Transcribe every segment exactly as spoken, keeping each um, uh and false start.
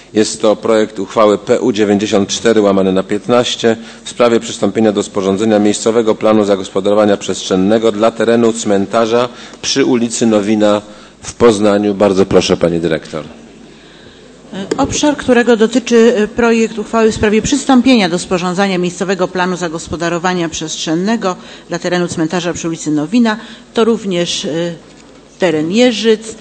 Jest to projekt uchwały P U dziewięćdziesiąt cztery łamane na piętnaście w sprawie przystąpienia do sporządzenia miejscowego planu zagospodarowania przestrzennego dla terenu cmentarza przy ulicy Nowina w Poznaniu. Bardzo proszę Pani Dyrektor. Obszar, którego dotyczy projekt uchwały w sprawie przystąpienia do sporządzania miejscowego planu zagospodarowania przestrzennego dla terenu cmentarza przy ulicy Nowina, to również teren Jeżyc.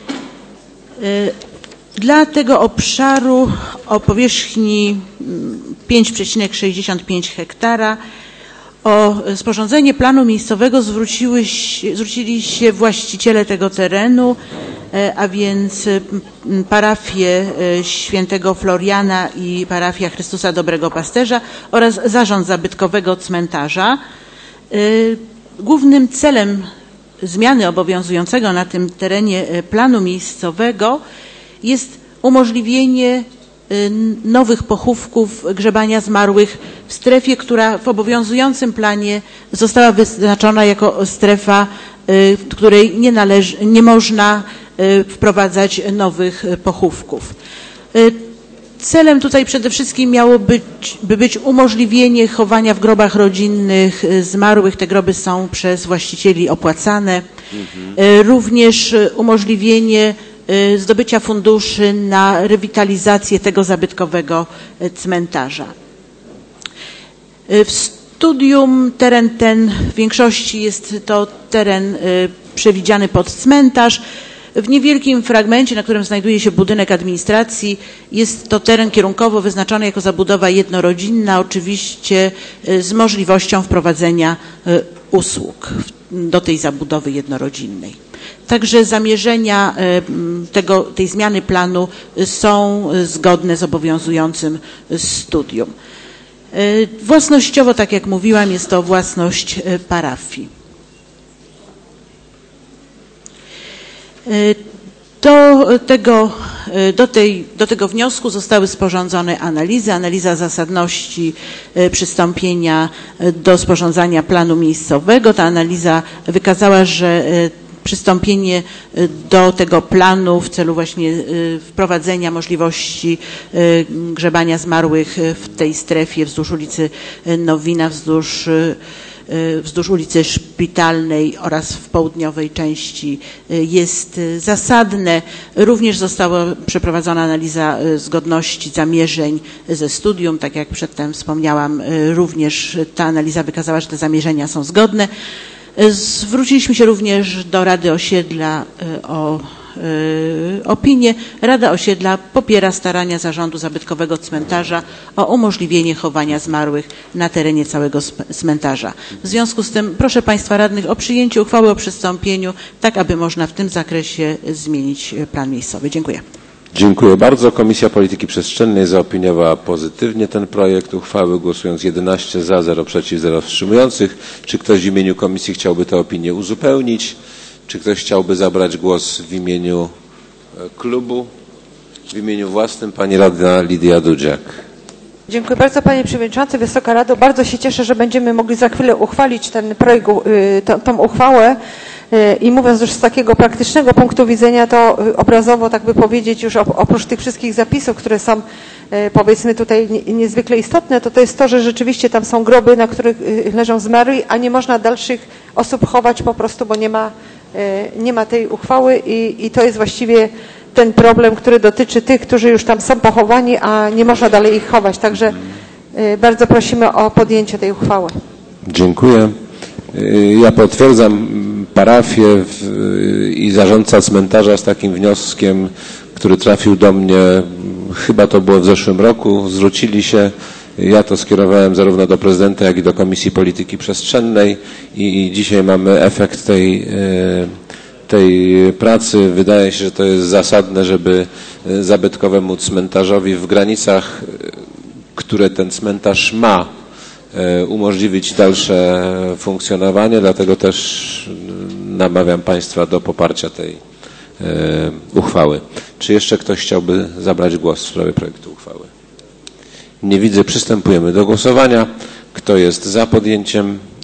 Dla tego obszaru o powierzchni pięć przecinek sześćdziesiąt pięć hektara o sporządzenie planu miejscowego zwróciły się, zwrócili się właściciele tego terenu, a więc parafie Świętego Floriana i parafia Chrystusa Dobrego Pasterza oraz Zarząd Zabytkowego Cmentarza. Głównym celem zmiany obowiązującego na tym terenie planu miejscowego jest umożliwienie nowych pochówków grzebania zmarłych w strefie, która w obowiązującym planie została wyznaczona jako strefa, w której nie należy, nie można wprowadzać nowych pochówków. Celem tutaj przede wszystkim miało być, by być umożliwienie chowania w grobach rodzinnych zmarłych. Te groby są przez właścicieli opłacane. Mhm. Również umożliwienie zdobycia funduszy na rewitalizację tego zabytkowego cmentarza. W studium teren ten w większości jest to teren przewidziany pod cmentarz. W niewielkim fragmencie, na którym znajduje się budynek administracji, jest to teren kierunkowo wyznaczony jako zabudowa jednorodzinna, oczywiście z możliwością wprowadzenia usług do tej zabudowy jednorodzinnej. Także zamierzenia tego, tej zmiany planu są zgodne z obowiązującym studium. Własnościowo, tak jak mówiłam, jest to własność parafii. Do tego, do, tej, do tego wniosku zostały sporządzone analizy. Analiza zasadności przystąpienia do sporządzania planu miejscowego. Ta analiza wykazała, że przystąpienie do tego planu w celu właśnie wprowadzenia możliwości grzebania zmarłych w tej strefie wzdłuż ulicy Nowina, wzdłuż wzdłuż ulicy Szpitalnej oraz w południowej części jest zasadne. Również została przeprowadzona analiza zgodności zamierzeń ze studium. Tak jak przedtem wspomniałam, również ta analiza wykazała, że te zamierzenia są zgodne. Zwróciliśmy się również do Rady Osiedla o opinię. Rada Osiedla popiera starania Zarządu Zabytkowego Cmentarza o umożliwienie chowania zmarłych na terenie całego cmentarza. W związku z tym proszę Państwa Radnych o przyjęcie uchwały o przystąpieniu, tak aby można w tym zakresie zmienić plan miejscowy. Dziękuję. Dziękuję bardzo. Komisja Polityki Przestrzennej zaopiniowała pozytywnie ten projekt uchwały, głosując jedenaście za, zero przeciw, zero wstrzymujących. Czy ktoś w imieniu komisji chciałby tę opinię uzupełnić? Czy ktoś chciałby zabrać głos w imieniu klubu? W imieniu własnym pani radna Lidia Dudziak. Dziękuję bardzo Panie Przewodniczący, Wysoka Rado. Bardzo się cieszę, że będziemy mogli za chwilę uchwalić ten projekt, tą, tą uchwałę. I mówiąc już z takiego praktycznego punktu widzenia, to obrazowo, tak by powiedzieć, już oprócz tych wszystkich zapisów, które są powiedzmy tutaj niezwykle istotne, to to jest to, że rzeczywiście tam są groby, na których leżą zmarli, a nie można dalszych osób chować po prostu, bo nie ma, nie ma tej uchwały i, i to jest właściwie ten problem, który dotyczy tych, którzy już tam są pochowani, a nie można dalej ich chować. Także bardzo prosimy o podjęcie tej uchwały. Dziękuję. Ja potwierdzam, parafię i zarządca cmentarza z takim wnioskiem, który trafił do mnie, chyba to było w zeszłym roku, zwrócili się. Ja to skierowałem zarówno do prezydenta, jak i do Komisji Polityki Przestrzennej i dzisiaj mamy efekt tej, tej pracy. Wydaje się, że to jest zasadne, żeby zabytkowemu cmentarzowi w granicach, które ten cmentarz ma, umożliwić dalsze funkcjonowanie, dlatego też namawiam Państwa do poparcia tej uchwały. Czy jeszcze ktoś chciałby zabrać głos w sprawie projektu uchwały? Nie widzę. Przystępujemy do głosowania. Kto jest za podjęciem